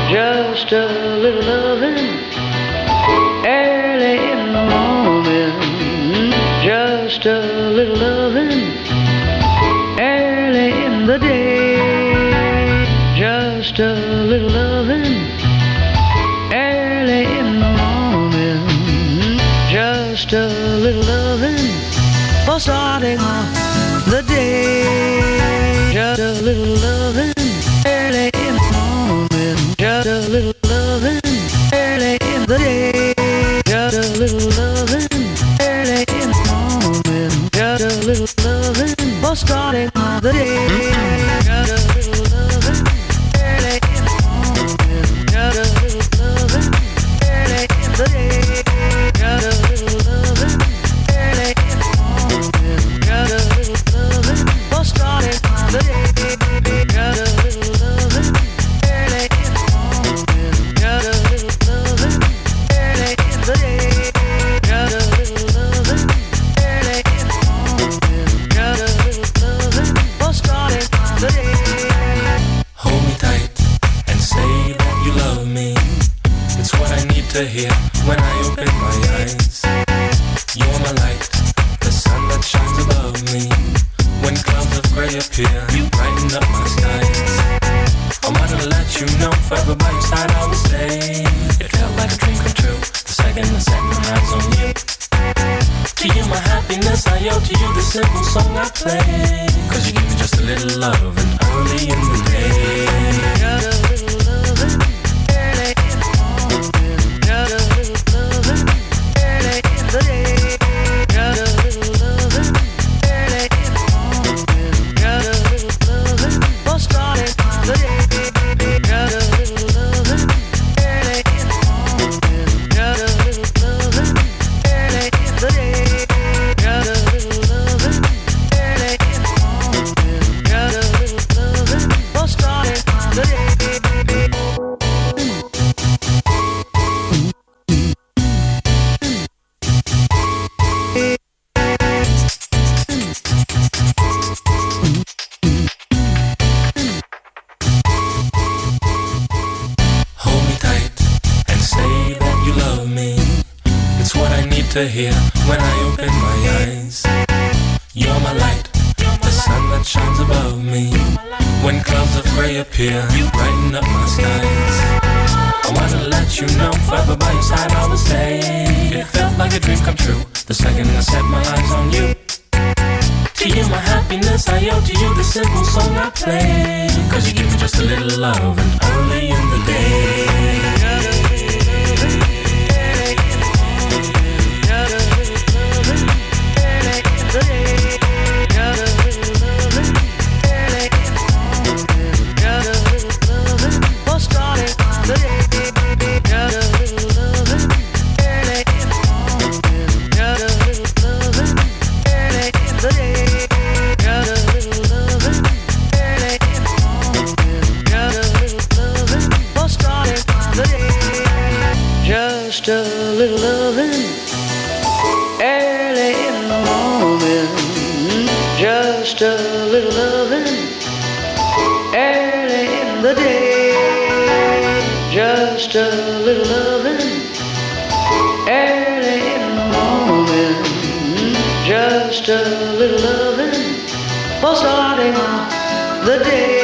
just a little loving early in the morning, just a little loving early in the day, just a little loving early in the morning, just a little loving for starting off the day, just a little loving early in the morning, just a little loving early in the day, just a little loving early in the morning, just a little loving for starting off the day, just a little loving early in the morning, just a little loving early in the day, just a little loving early in the morning, just a little loving for starting off the day, just a little loving early in the morning, just a little loving early in the day, just a little loving early in the morning, just a little loving for starting off the day. Hold me tight and say that you love me. It's what I need to hear when I open my eyes. You're my light, the sun that shines above me. When clouds of gray appear, you brighten up my skies. I wanna let you know, forever by your side I will stay. It felt like a dream come true, the second I set my eyes on you. To you my happiness, I owe to you the simple song I play. Cause you give me just a little love and early in the day. Got a little loving early in the morning, got a little loving early in the day, got a little loving early in the morning, got a little loving for starting off the day, got a little loving early in the morning, got a little loving early in the day, got a little loving early in the morning, got a little loving for starting off the day. Hold me tight and say that you love me. It's what I need to hear when I open my eyes. You're my light, the sun that shines above me. When clouds of gray appear, you brighten up my skies. I wanna let you know, forever by your side I will stay. It felt like a dream come true, the second I set my eyes on you. To you my happiness, I owe to you the simple song I play. Cause you give me just a little love and early in the day. Just a little loving early in the morning, just a little loving early in the day, just a little loving early in the morning, just a little loving for starting off the day.